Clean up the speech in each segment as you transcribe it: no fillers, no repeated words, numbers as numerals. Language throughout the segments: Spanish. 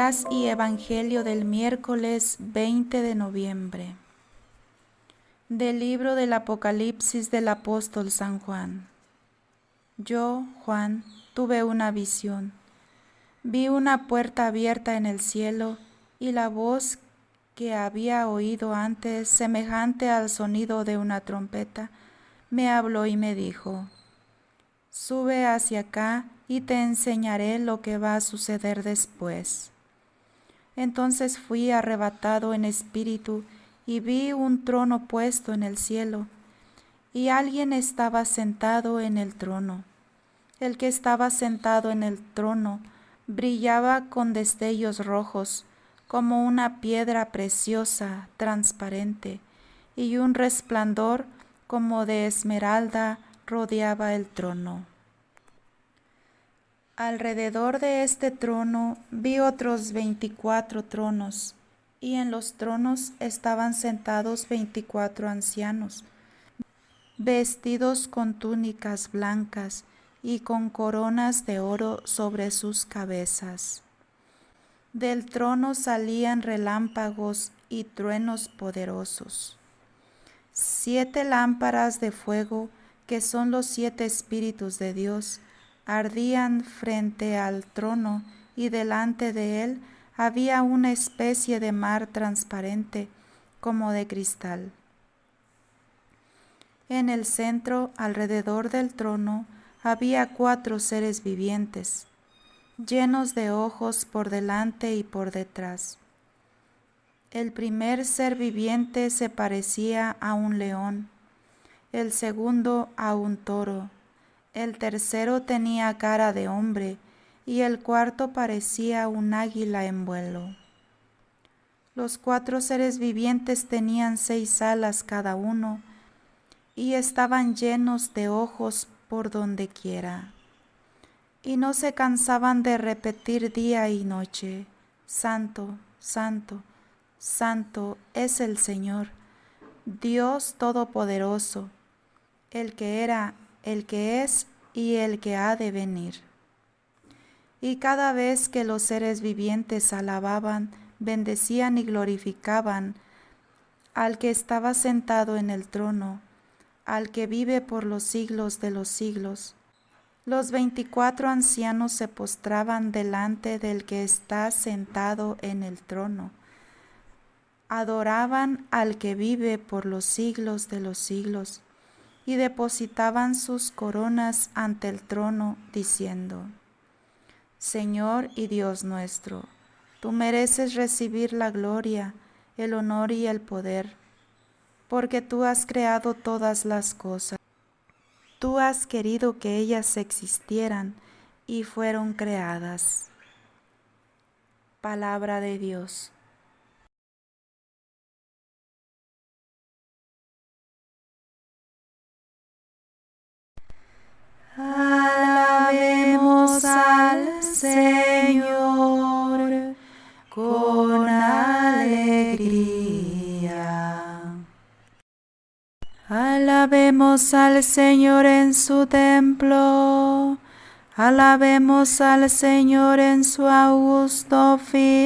Lecturas y Evangelio del miércoles 20 de noviembre. Del libro del Apocalipsis del apóstol San Juan. Yo, Juan, tuve una visión. Vi una puerta abierta en el cielo y la voz que había oído antes, semejante al sonido de una trompeta, me habló y me dijo: Sube hacia acá y te enseñaré lo que va a suceder después. Entonces fui arrebatado en espíritu y vi un trono puesto en el cielo, y alguien estaba sentado en el trono. El que estaba sentado en el trono brillaba con destellos rojos, como una piedra preciosa, transparente, y un resplandor como de esmeralda rodeaba el trono. Alrededor de este trono vi otros 24 tronos, y en los tronos estaban sentados 24 ancianos, vestidos con túnicas blancas y con coronas de oro sobre sus cabezas. Del trono salían relámpagos y truenos poderosos. 7 lámparas de fuego, que son los 7 espíritus de Dios, ardían frente al trono, y delante de él había una especie de mar transparente, como de cristal. En el centro, alrededor del trono, había 4 seres vivientes, llenos de ojos por delante y por detrás. El primer ser viviente se parecía a un león, el segundo a un toro, el tercero tenía cara de hombre, y el cuarto parecía un águila en vuelo. Los 4 seres vivientes tenían 6 alas cada uno, y estaban llenos de ojos por donde quiera. Y no se cansaban de repetir día y noche: Santo, Santo, Santo es el Señor, Dios Todopoderoso, el que era, el que es y el que ha de venir. Y cada vez que los seres vivientes alababan, bendecían y glorificaban al que estaba sentado en el trono, al que vive por los siglos de los siglos, los 24 ancianos se postraban delante del que está sentado en el trono. Adoraban al que vive por los siglos de los siglos, y depositaban sus coronas ante el trono, diciendo: Señor y Dios nuestro, tú mereces recibir la gloria, el honor y el poder, porque tú has creado todas las cosas. Tú has querido que ellas existieran y fueron creadas. Palabra de Dios. Alabemos al Señor con alegría. Alabemos al Señor en su templo. Alabemos al Señor en su augusto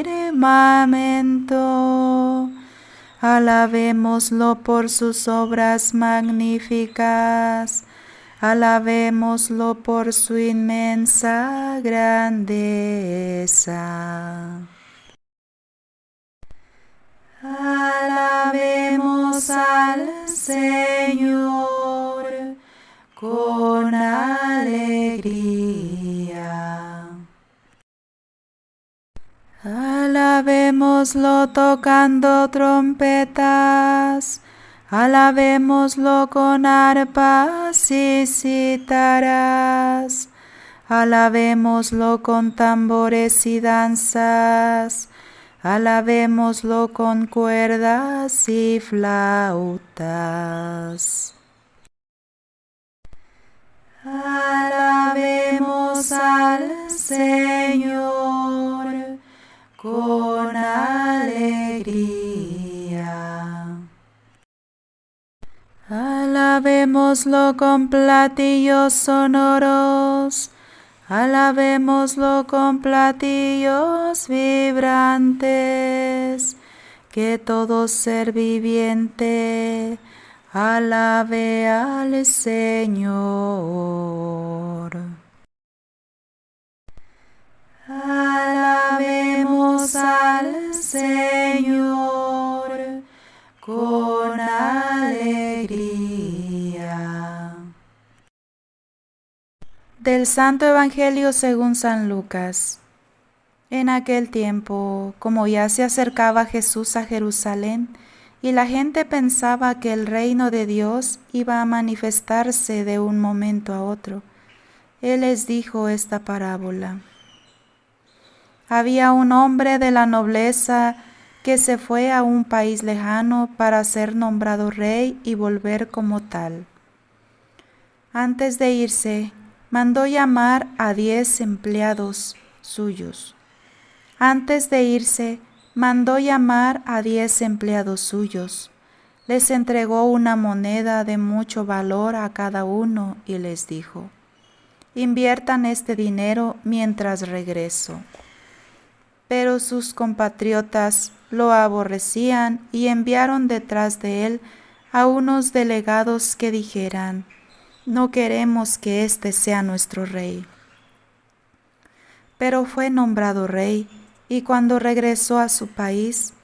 firmamento. Alabémoslo por sus obras magníficas. Alabémoslo por su inmensa grandeza. Alabemos al Señor con alegría. Alabémoslo tocando trompetas. Alabémoslo con arpas y cítaras. Alabémoslo con tambores y danzas. Alabémoslo con cuerdas y flautas. Alabemos al Señor con alegría. Alabémoslo con platillos sonoros. Alabémoslo con platillos vibrantes, que todo ser viviente alabe al Señor. Alabemos al Señor con alegría. Del Santo Evangelio según San Lucas. En aquel tiempo, como ya se acercaba Jesús a Jerusalén, y la gente pensaba que el reino de Dios iba a manifestarse de un momento a otro, Él les dijo esta parábola. Había un hombre de la nobleza que se fue a un país lejano para ser nombrado rey y volver como tal. Antes de irse, mandó llamar a 10 empleados suyos. Les entregó una moneda de mucho valor a cada uno y les dijo: inviertan este dinero mientras regreso. Pero sus compatriotas lo aborrecían y enviaron detrás de él a unos delegados que dijeran: no queremos que éste sea nuestro rey. Pero fue nombrado rey, y cuando regresó a su país,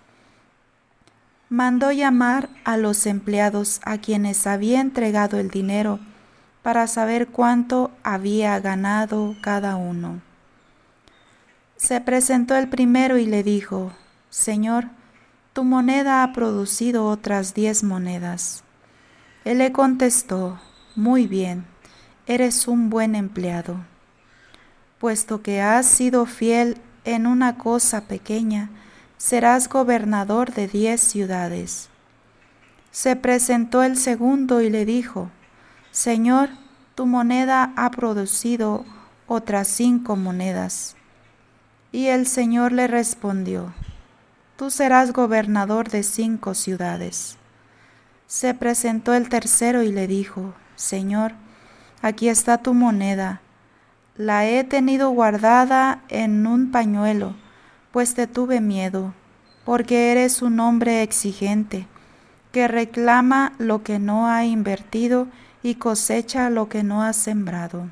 mandó llamar a los empleados a quienes había entregado el dinero para saber cuánto había ganado cada uno. Se presentó el primero y le dijo: Señor, tu moneda ha producido otras 10 monedas. Él le contestó: muy bien, eres un buen empleado. Puesto que has sido fiel en una cosa pequeña, serás gobernador de 10 ciudades. Se presentó el segundo y le dijo: Señor, tu moneda ha producido otras 5 monedas. Y el Señor le respondió: tú serás gobernador de 5 ciudades. Se presentó el tercero y le dijo: Señor, aquí está tu moneda. La he tenido guardada en un pañuelo, pues te tuve miedo, porque eres un hombre exigente, que reclama lo que no ha invertido y cosecha lo que no ha sembrado.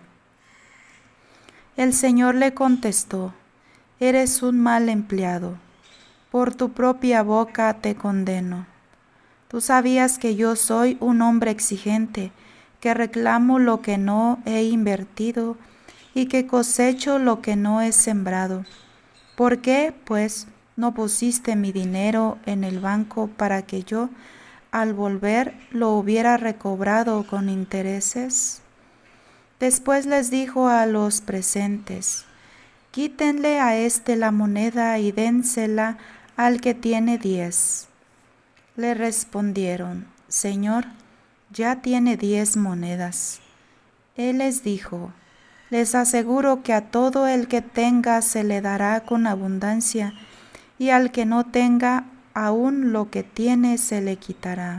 El Señor le contestó: eres un mal empleado, por tu propia boca te condeno. Tú sabías que yo soy un hombre exigente, que reclamo lo que no he invertido y que cosecho lo que no he sembrado. ¿Por qué, pues, no pusiste mi dinero en el banco para que yo, al volver, lo hubiera recobrado con intereses? Después les dijo a los presentes: quítenle a éste la moneda y dénsela al que tiene 10. Le respondieron: Señor, ya tiene 10 monedas. Él les dijo: les aseguro que a todo el que tenga se le dará con abundancia, y al que no tenga, aún lo que tiene se le quitará.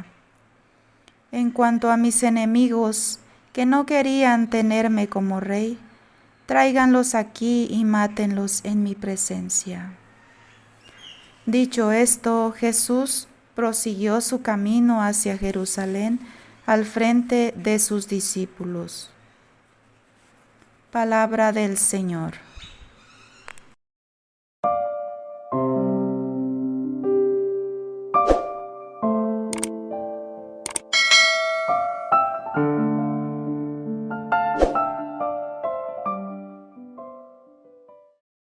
En cuanto a mis enemigos, que no querían tenerme como rey, tráiganlos aquí y mátenlos en mi presencia. Dicho esto, Jesús prosiguió su camino hacia Jerusalén al frente de sus discípulos. Palabra del Señor.